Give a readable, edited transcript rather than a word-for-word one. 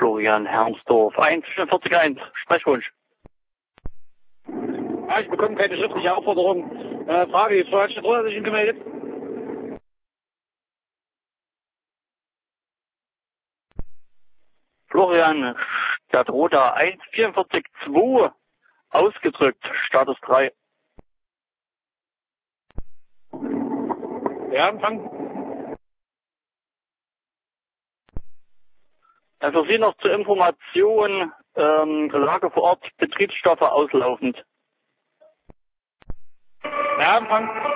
Florian Hermsdorf, 144.1, Sprechwunsch. Ja, ich bekomme keine schriftliche Aufforderung. Frage, die Frau Stadtroder hat sich gemeldet. Florian Stadtroder, 144.2, ausgedrückt, Status 3. Ja, Empfang. Für Sie noch zur Information, Lage vor Ort, Betriebsstoffe auslaufend. Ja, Empfang.